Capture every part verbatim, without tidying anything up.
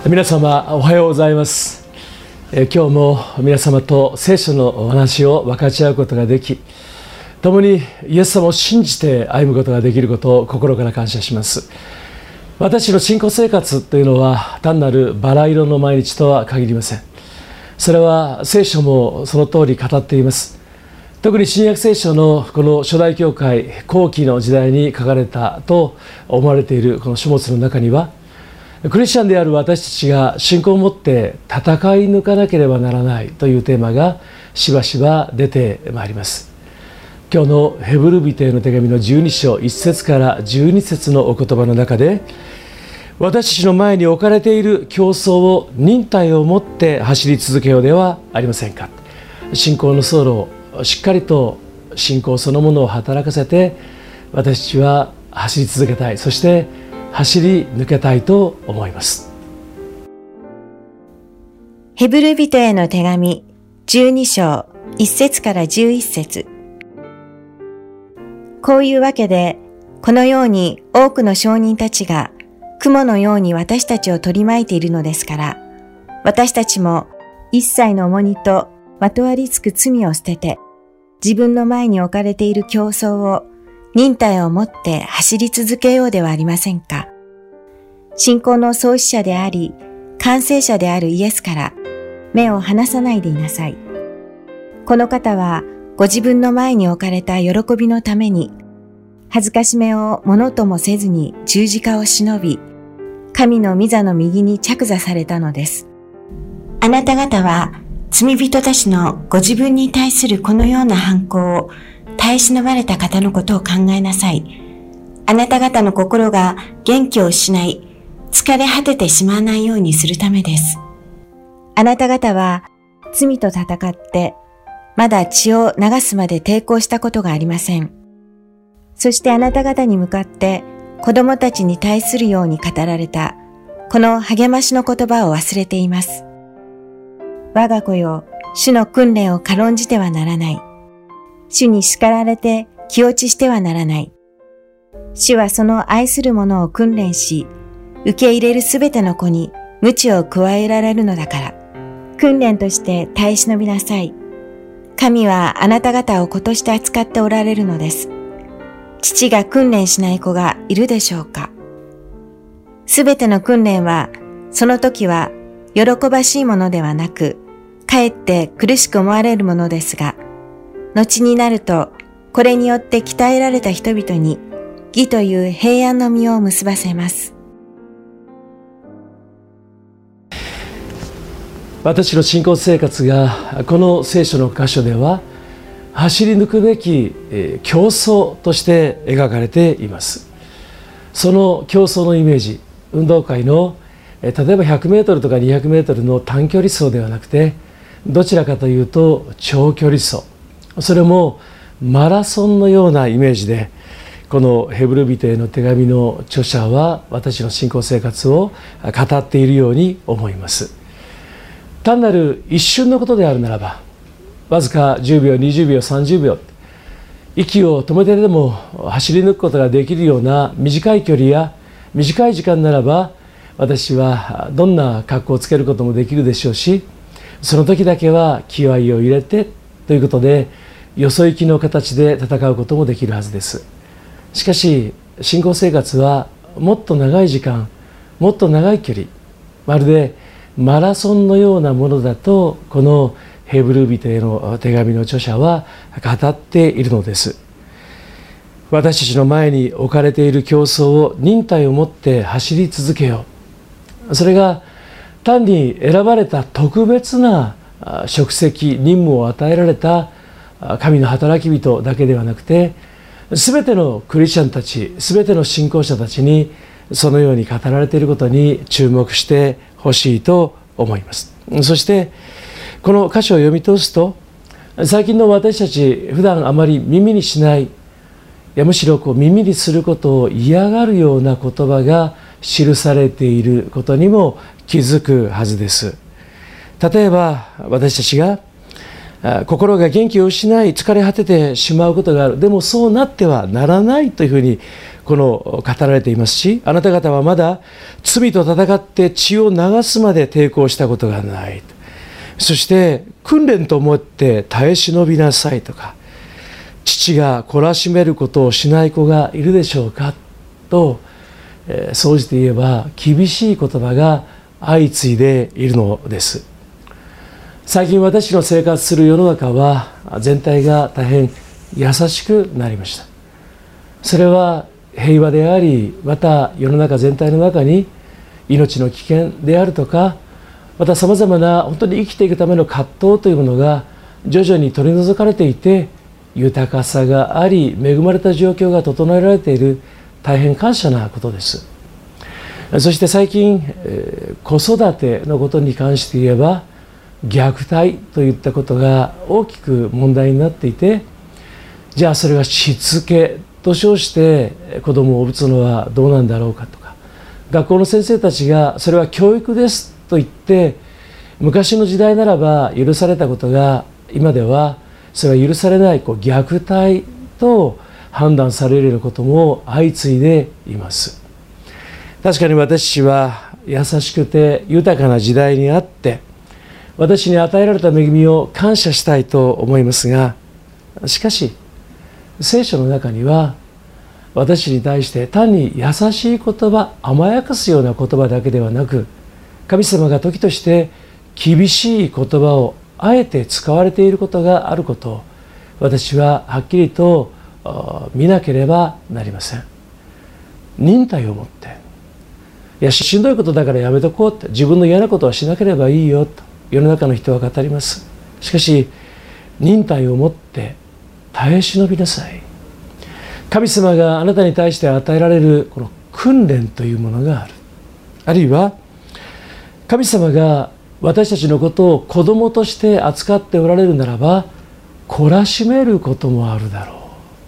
皆様おはようございます。え今日も皆様と聖書のお話を分かち合うことができ、共にイエス様を信じて歩むことができることを心から感謝します。私の信仰生活というのは単なるバラ色の毎日とは限りません。それは聖書もその通り語っています。特に新約聖書のこの初代教会後期の時代に書かれたと思われているこの書物の中には、クリスチャンである私たちが信仰を持って戦い抜かなければならないというテーマがしばしば出てまいります。今日のヘブル人への手紙のじゅうに章いち節からじゅうに節のお言葉の中で、私たちの前に置かれている競争を忍耐を持って走り続けようではありませんか。信仰の走路をしっかりと信仰そのものを働かせて私たちは走り続けたい、そして走り抜けたいと思います。 ヘブル人への手紙じゅうに章いち節からじゅういち節。こういうわけで、このように多くの証人たちが雲のように私たちを取り巻いているのですから、私たちも一切の重荷とまとわりつく罪を捨てて、自分の前に置かれている競争を忍耐をもって走り続けようではありませんか。信仰の創始者であり、完成者であるイエスから目を離さないでいなさい。この方はご自分の前に置かれた喜びのために、恥ずかしめをものともせずに十字架を忍び、神の御座の右に着座されたのです。あなた方は罪人たちのご自分に対するこのような反抗を耐え忍ばれた方のことを考えなさい。あなた方の心が元気を失い、疲れ果ててしまわないようにするためです。あなた方は罪と戦って、まだ血を流すまで抵抗したことがありません。そしてあなた方に向かって子供たちに対するように語られた、この励ましの言葉を忘れています。我が子よ、主の訓練を軽んじてはならない。主に叱られて気落ちしてはならない。主はその愛する者を訓練し、受け入れるすべての子に鞭を加えられるのだから、訓練として耐え忍びなさい。神はあなた方を子として扱っておられるのです。父が訓練しない子がいるでしょうか。すべての訓練は、その時は喜ばしいものではなく、かえって苦しく思われるものですが、後になると、これによって鍛えられた人々に、義という平安の実を結ばせます。 私の信仰生活がこの聖書の箇所では、走り抜くべき競争として描かれています。その競争のイメージ、運動会の例えばひゃくメートルとかにひゃくメートルの短距離走ではなくて、どちらかというと長距離走、それもマラソンのようなイメージで、このヘブル人への手紙の著者は私の信仰生活を語っているように思います。単なる一瞬のことであるならば、わずかじゅうびょう、にじゅうびょう、さんじゅうびょう、息を止めてでも走り抜くことができるような短い距離や短い時間ならば、私はどんな格好をつけることもできるでしょうし、その時だけは気合いを入れてということで、よそ行きの形で戦うこともできるはずです。しかし信仰生活はもっと長い時間、もっと長い距離、まるでマラソンのようなものだと、このヘブル人への手紙の著者は語っているのです。私たちの前に置かれている競争を忍耐を持って走り続けよう。それが単に選ばれた特別な職責、任務を与えられた神の働き人だけではなくて、すべてのクリスチャンたち、すべての信仰者たちにそのように語られていることに注目してほしいと思います。そしてこの箇所を読み通すと、最近の私たち普段あまり耳にしない、いやむしろこう耳にすることを嫌がるような言葉が記されていることにも気づくはずです。例えば私たちが心が元気を失い疲れ果ててしまうことがある、でもそうなってはならないというふうにこの語られていますし、あなた方はまだ罪と戦って血を流すまで抵抗したことがない。そして訓練と思って耐え忍びなさいとか、父が懲らしめることをしない子がいるでしょうかと、えー、総じて言えば厳しい言葉が相次いでいるのです。最近私の生活する世の中は全体が大変優しくなりました。それは平和であり、また世の中全体の中に命の危険であるとか、またさまざまな本当に生きていくための葛藤というものが徐々に取り除かれていて、豊かさがあり恵まれた状況が整えられている、大変感謝なことです。そして最近、えー、子育てのことに関して言えば虐待といったことが大きく問題になっていて、じゃあそれがしつけと称して子供を打つのはどうなんだろうかとか、学校の先生たちがそれは教育ですと言って、昔の時代ならば許されたことが今ではそれは許されない、こう虐待と判断されるようなことも相次いでいます。確かに私は優しくて豊かな時代にあって、私に与えられた恵みを感謝したいと思いますが、しかし聖書の中には私に対して単に優しい言葉、甘やかすような言葉だけではなく、神様が時として厳しい言葉をあえて使われていることがあることを私ははっきりと見なければなりません。忍耐を持って、いやしんどいことだからやめとこうって、自分の嫌なことはしなければいいよと世の中の人は語ります。しかし忍耐を持って耐え忍びなさい。神様があなたに対して与えられるこの訓練というものがある。あるいは神様が私たちのことを子供として扱っておられるならば、懲らしめることもあるだろ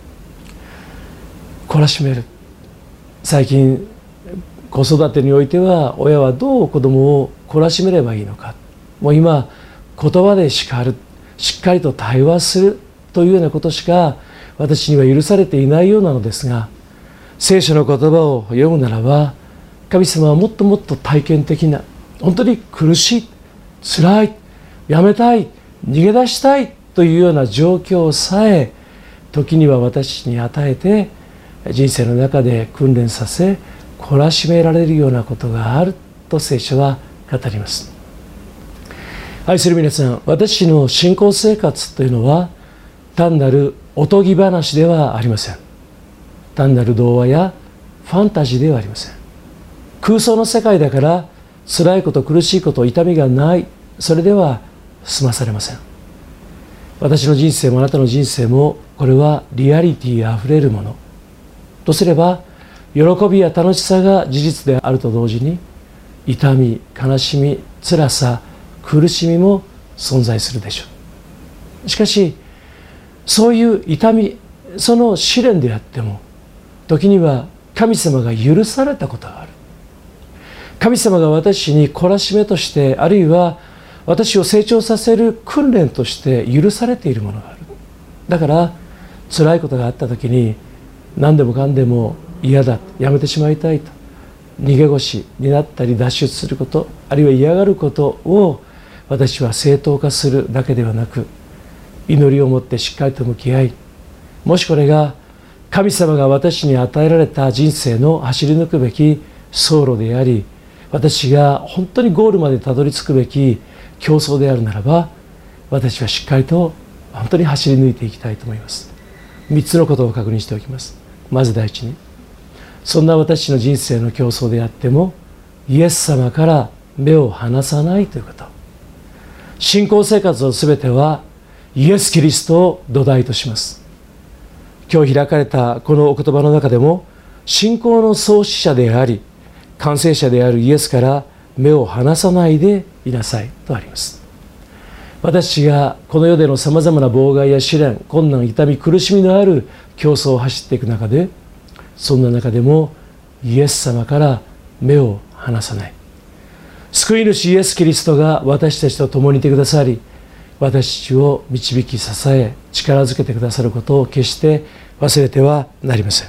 う。懲らしめる。最近子育てにおいては親はどう子供を懲らしめればいいのか、もう今言葉で叱る、しっかりと対話するというようなことしか私には許されていないようなのですが、聖書の言葉を読むならば、神様はもっともっと体験的な、本当に苦しい、辛い、やめたい、逃げ出したいというような状況さえ時には私に与えて、人生の中で訓練させ懲らしめられるようなことがあると聖書は語ります。愛する皆さん、私の信仰生活というのは単なるおとぎ話ではありません。単なる童話やファンタジーではありません。空想の世界だから辛いこと、苦しいこと、痛みがない、それでは済まされません。私の人生もあなたの人生も、これはリアリティあふれるものとすれば、喜びや楽しさが事実であると同時に、痛み、悲しみ、辛さ、苦しみも存在するでしょう。しかしそういう痛み、その試練であっても、時には神様が許されたことがある。神様が私に懲らしめとして、あるいは私を成長させる訓練として許されているものがある。だから辛いことがあった時に、何でもかんでも嫌だ、やめてしまいたいと逃げ腰になったり脱出すること、あるいは嫌がることを私は正当化するだけではなく、祈りを持ってしっかりと向き合い、もしこれが神様が私に与えられた人生の走り抜くべき走路であり、私が本当にゴールまでたどり着くべき競争であるならば、私はしっかりと本当に走り抜いていきたいと思います。みっつのことを確認しておきます。まず第一に、そんな私の人生の競争であってもイエス様から目を離さないということ。信仰生活のすべてはイエス・キリストを土台とします。今日開かれたこのお言葉の中でも、信仰の創始者であり完成者であるイエスから目を離さないでいなさいとあります。私がこの世でのさまざまな妨害や試練、困難、痛み、苦しみのある競争を走っていく中で、そんな中でもイエス様から目を離さない。救い主イエス・キリストが私たちと共にいてくださり、私たちを導き支え力づけてくださることを決して忘れてはなりません。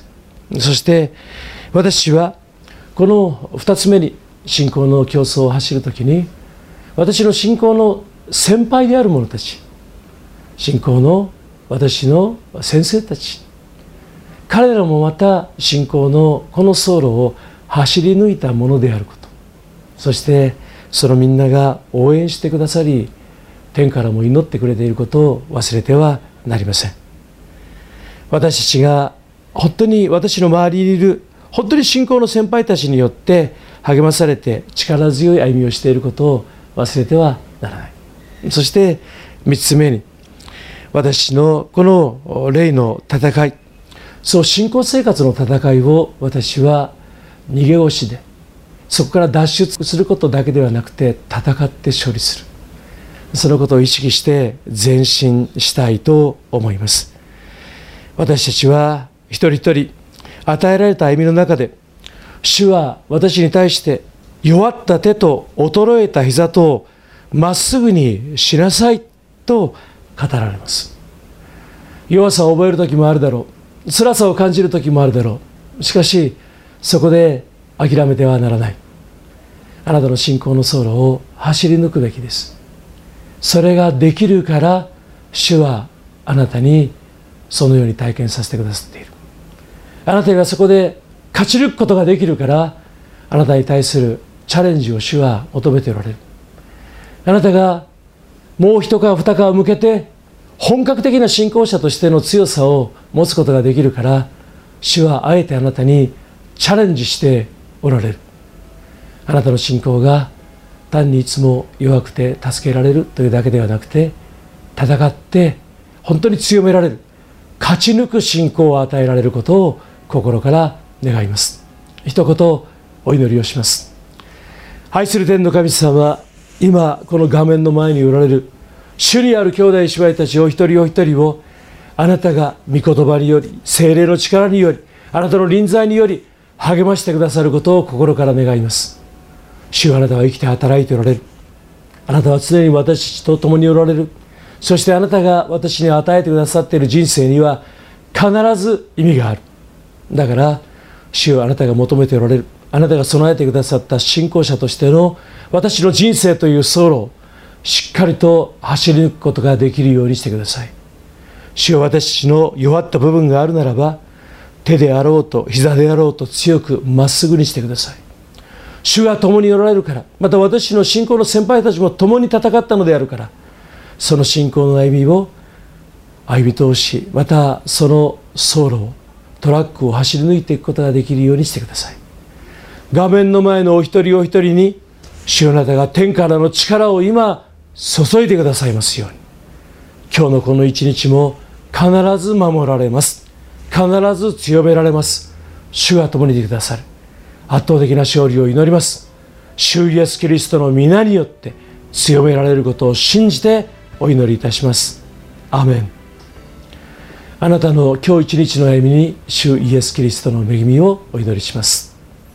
そして私はこのふたつめに信仰の競争を走るときに、私の信仰の先輩である者たち、信仰の私の先生たち、彼らもまた信仰のこの走路を走り抜いたものであること、そしてそのみんなが応援してくださり、天からも祈ってくれていることを忘れてはなりません。私たちが本当に私の周りにいる本当に信仰の先輩たちによって励まされて力強い歩みをしていることを忘れてはならない。そしてみっつめに、私のこの霊の戦い、そう信仰生活の戦いを私は逃げ腰で、そこから脱出することだけではなくて戦って勝利する、そのことを意識して前進したいと思います。私たちは一人一人与えられた歩みの中で、主は私に対して弱った手と衰えた膝とまっすぐにしなさいと語られます。弱さを覚える時もあるだろう、辛さを感じる時もあるだろう。しかしそこで諦めてはならない。あなたの信仰の走路を走り抜くべきです。それができるから主はあなたにそのように体験させてくださっている。あなたがそこで勝ち抜くことができるから、あなたに対するチャレンジを主は求めておられる。あなたがもう一皮二皮向けて本格的な信仰者としての強さを持つことができるから、主はあえてあなたにチャレンジしておられる。あなたの信仰が単にいつも弱くて助けられるというだけではなくて、戦って本当に強められる、勝ち抜く信仰を与えられることを心から願います。一言お祈りをします。愛する天の神様、今この画面の前におられる主にある兄弟姉妹たちお一人お一人を、あなたが御言葉により、聖霊の力により、あなたの臨在により励ましてくださることを心から願います。主はあなたは生きて働いておられる。あなたは常に私たちと共におられる。そしてあなたが私に与えてくださっている人生には必ず意味がある。だから主はあなたが求めておられる、あなたが備えてくださった信仰者としての私の人生という走路をしっかりと走り抜くことができるようにしてください。主は私たちの弱った部分があるならば、手であろうと膝であろうと強くまっすぐにしてください。主が共におられるから、また私の信仰の先輩たちも共に戦ったのであるから、その信仰の歩みを歩み通し、またその走路をトラックを走り抜いていくことができるようにしてください。画面の前のお一人お一人に主あなたが天からの力を今注いでくださいますように、今日のこの一日も必ず守られます。必ず強められます。主が共にいてくださる。圧倒的な勝利を祈ります。主イエスキリストの皆によって強められることを信じてお祈りいたします。アーメン。あなたの今日一日の歩みに主イエスキリストの恵みをお祈りします。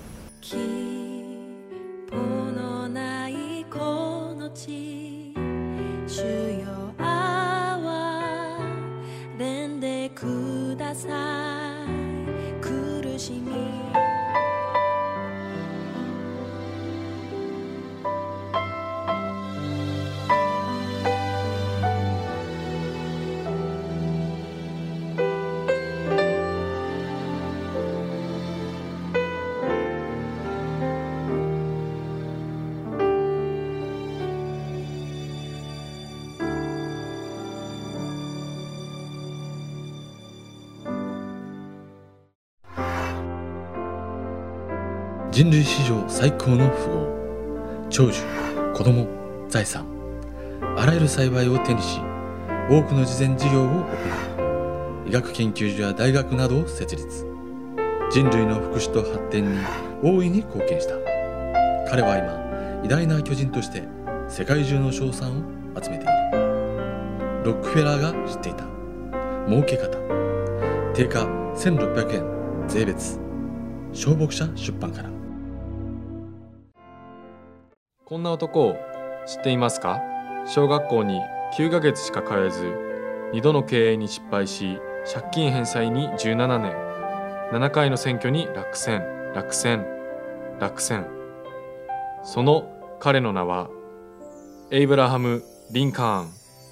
人類史上最高の富豪、長寿、子供、財産、あらゆる幸いを手にし、多くの慈善事業を行い、医学研究所や大学などを設立、人類の福祉と発展に大いに貢献した。彼は今、偉大な巨人として世界中の称賛を集めている。ロックフェラーが知っていた儲け方。定価せんろっぴゃくえん税別。小牧者出版から。 こんな男を知っていますか？小学校にきゅうかげつしか通えず、にどの経営に失敗し、借金返済にじゅうななねん。 ななかいの選挙に落選、落選、落選。その彼の名はエイブラハム・リンカーン。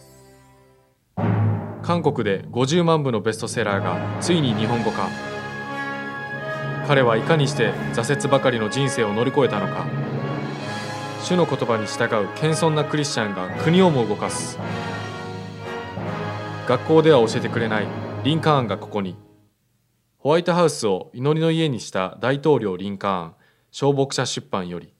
韓国でごじゅうまんぶのベストセラーがついに日本語化。彼はいかにして挫折ばかりの人生を乗り越えたのか。主の言葉に従う謙遜なクリスチャンが国をも動かす。学校では教えてくれないリンカーンがここに。ホワイトハウスを祈りの家にした大統領リンカーン、小牧者出版より。